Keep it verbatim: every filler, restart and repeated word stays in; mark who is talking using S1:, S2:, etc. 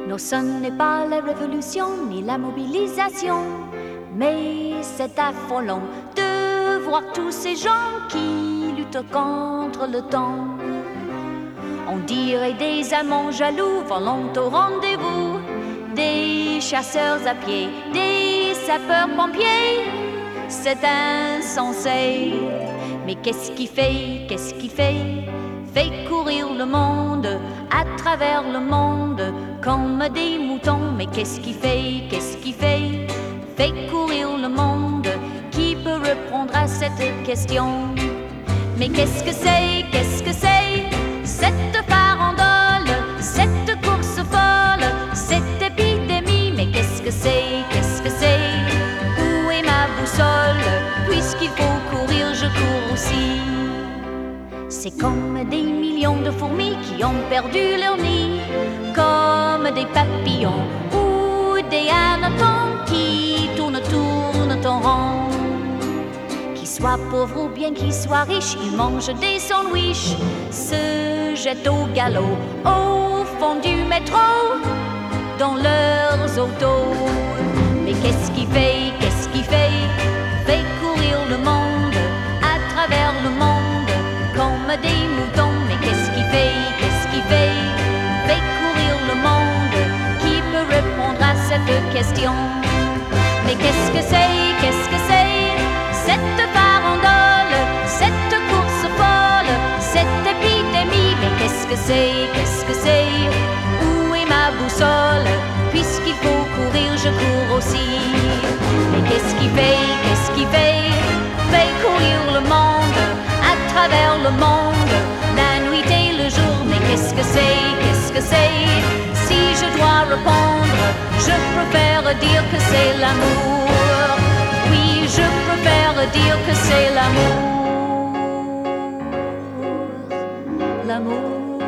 S1: Non, ce n'est pas la révolution ni la mobilisation, mais c'est affolant de voir tous ces gens qui luttent contre le temps. On dirait des amants jaloux volant au rendez-vous, des chasseurs à pied, des sapeurs-pompiers. C'est insensé. Mais qu'est-ce qui fait, qu'est-ce qui fait, fait courir le monde, à travers le monde, comme des moutons. Mais qu'est-ce qui fait, qu'est-ce qui fait, fait courir le monde? Qui peut répondre à cette question? Mais qu'est-ce que c'est, qu'est-ce que c'est, cette farandole, cette course folle, cette épidémie? Mais qu'est-ce que c'est, qu'est-ce que c'est, où est ma boussole? Puisqu'il faut courir, je cours aussi. C'est comme des millions de fourmis qui ont perdu leur nid, comme des papillons ou des hannetons qui tournent, tournent en rond. Qu'ils soient pauvres ou bien qu'ils soient riches, ils mangent des sandwichs, se jettent au galop au fond du métro, dans leurs autos. Mais qu'est-ce qui fait, qu'est-ce qui fait, fait courir le monde, à travers le monde, comme des moutons? Mais qu'est-ce qui fait, qu'est-ce qui fait, fait courir le monde? Qui peut répondre à cette question? Mais qu'est-ce que c'est, qu'est-ce que c'est, cette farandole, cette course folle, cette épidémie? Mais qu'est-ce que c'est, qu'est-ce que c'est, où est ma boussole? Puisqu'il faut courir, je cours aussi. Mais qu'est-ce qui fait, qu'est-ce qui fait, fait courir le monde, à travers le monde, la nuit et le jour? Mais qu'est-ce que c'est, qu'est-ce que c'est, si je dois répondre, je préfère dire que c'est l'amour. Oui, je préfère dire que c'est l'amour. L'amour.